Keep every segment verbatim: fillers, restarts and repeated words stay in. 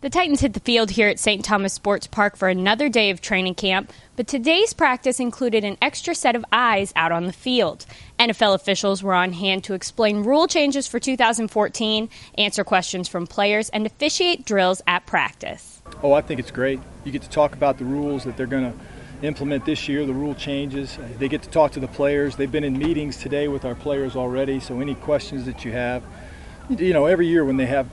The Titans hit the field here at Saint Thomas Sports Park for another day of training camp, but today's practice included an extra set of eyes out on the field. N F L officials were on hand to explain rule changes for two thousand fourteen, answer questions from players, and officiate drills at practice. Oh, I think it's great. You get to talk about the rules that they're going to implement this year, the rule changes. They get to talk to the players. They've been in meetings today with our players already, so any questions that you have, you know, every year when they have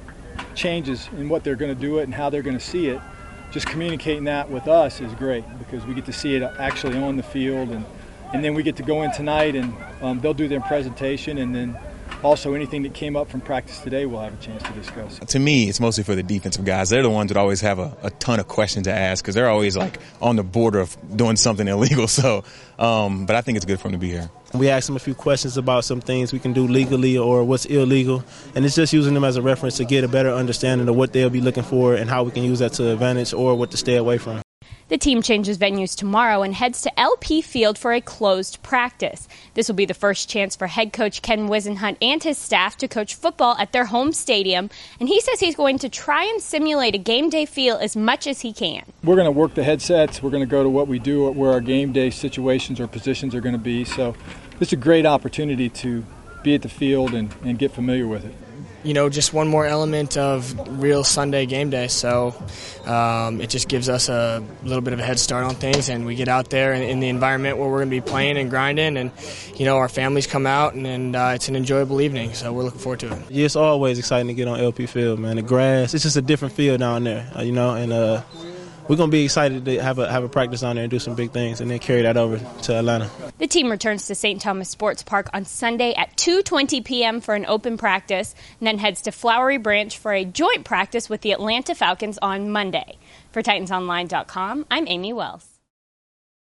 changes in what they're going to do it and how they're going to see it, just communicating that with us is great because we get to see it actually on the field, and, and then we get to go in tonight and um, they'll do their presentation, and then also anything that came up from practice today we'll have a chance to discuss. To me, it's mostly for the defensive guys. They're the ones that always have a, a ton of questions to ask because they're always like on the border of doing something illegal. So, um, but I think it's good for them to be here. We asked them a few questions about some things we can do legally or what's illegal, and it's just using them as a reference to get a better understanding of what they'll be looking for and how we can use that to advantage or what to stay away from. The team changes venues tomorrow and heads to L P Field for a closed practice. This will be the first chance for head coach Ken Whisenhunt and his staff to coach football at their home stadium, and he says he's going to try and simulate a game day feel as much as he can. We're going to work the headsets. We're going to go to what we do, where our game day situations or positions are going to be. So it's a great opportunity to be at the field and, and get familiar with it. You know, just one more element of real Sunday game day. So um, it just gives us a little bit of a head start on things, and we get out there in, in the environment where we're going to be playing and grinding, and, you know, our families come out, and, and uh, it's an enjoyable evening. So we're looking forward to it. Yeah, it's always exciting to get on L P Field, man. The grass, it's just a different field down there, uh, you know, and uh, we're going to be excited to have a have a practice down there and do some big things and then carry that over to Atlanta. The team returns to Saint Thomas Sports Park on Sunday at two twenty p.m. for an open practice and then heads to Flowery Branch for a joint practice with the Atlanta Falcons on Monday. For Titans Online dot com, I'm Amy Wells.